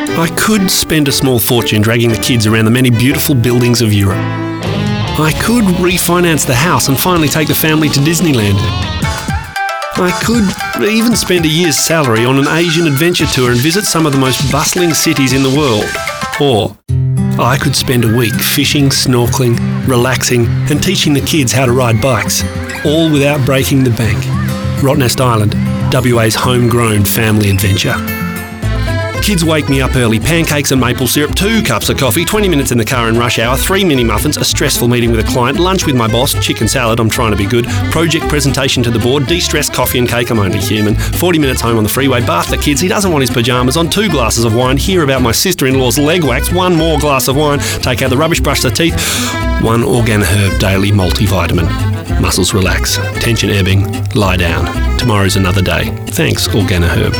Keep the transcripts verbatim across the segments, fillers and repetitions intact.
I could spend a small fortune dragging the kids around the many beautiful buildings of Europe. I could refinance the house and finally take the family to Disneyland. I could even spend a year's salary on an Asian adventure tour and visit some of the most bustling cities in the world. Or I could spend a week fishing, snorkelling, relaxing and teaching the kids how to ride bikes, all without breaking the bank. Rottnest Island, W A's homegrown family adventure. Kids wake me up early, pancakes and maple syrup, two cups of coffee, twenty minutes in the car in rush hour, three mini muffins, a stressful meeting with a client, lunch with my boss, chicken salad, I'm trying to be good, project presentation to the board, de-stress coffee and cake, I'm only human, forty minutes home on the freeway, bath the kids, he doesn't want his pyjamas on, two glasses of wine, hear about my sister-in-law's leg wax, one more glass of wine, take out the rubbish, brush the teeth, one Organoherb daily multivitamin. Muscles relax, tension ebbing, lie down. Tomorrow's another day. Thanks, Organoherb.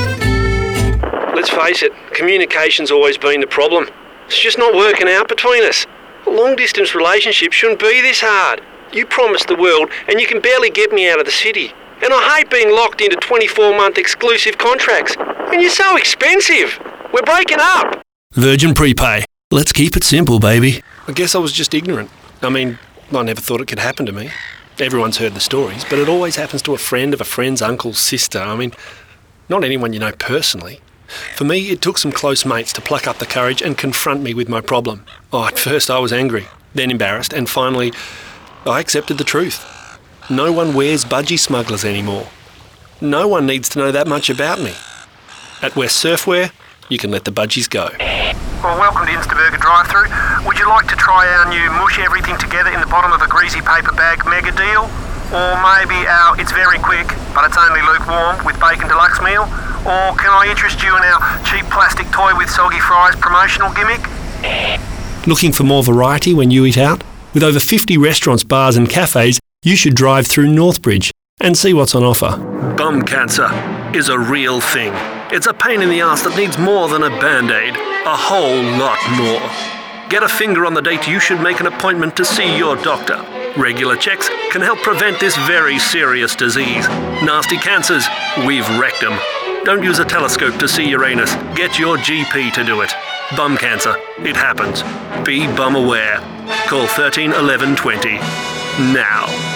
Let's face it, communication's always been the problem. It's just not working out between us. A long-distance relationship shouldn't be this hard. You promised the world and you can barely get me out of the city. And I hate being locked into twenty-four month exclusive contracts. And you're so expensive. We're breaking up. Virgin Prepay. Let's keep it simple, baby. I guess I was just ignorant. I mean, I never thought it could happen to me. Everyone's heard the stories, but it always happens to a friend of a friend's uncle's sister. I mean, not anyone you know personally. For me, it took some close mates to pluck up the courage and confront me with my problem. Oh, at first I was angry, then embarrassed, and finally, I accepted the truth. No one wears budgie smugglers anymore. No one needs to know that much about me. At West Surfwear, you can let the budgies go. Well, welcome to Instaburger drive-thru. Would you like to try our new mush everything together in the bottom of a greasy paper bag mega deal? Or maybe our it's very quick, but it's only lukewarm with bacon deluxe meal? Or can I interest you in our cheap plastic toy with soggy fries promotional gimmick? Looking for more variety when you eat out? With over fifty restaurants, bars and cafes, you should drive through Northbridge and see what's on offer. Bum cancer is a real thing. It's a pain in the ass that needs more than a Band-Aid. A whole lot more. Get a finger on the date you should make an appointment to see your doctor. Regular checks can help prevent this very serious disease. Nasty cancers, we've wrecked them. Don't use a telescope to see Uranus. Get your G P to do it. Bum cancer, it happens. Be bum aware. Call thirteen eleven twenty now.